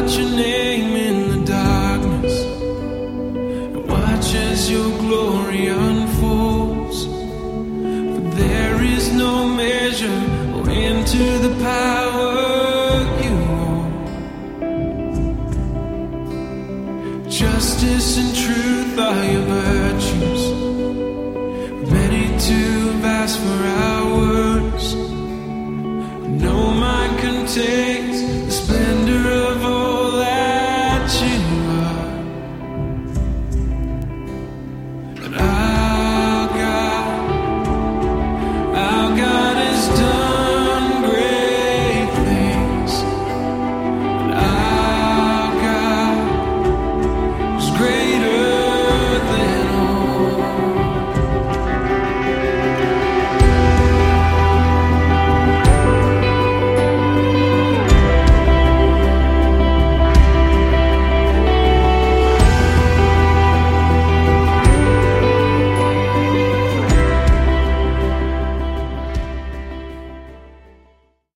your name in the darkness and watch as your glory unfolds. For there is no measure or end to the power you hold. Justice and truth are your virtues, ready to ask for our words. No mind contains the splendor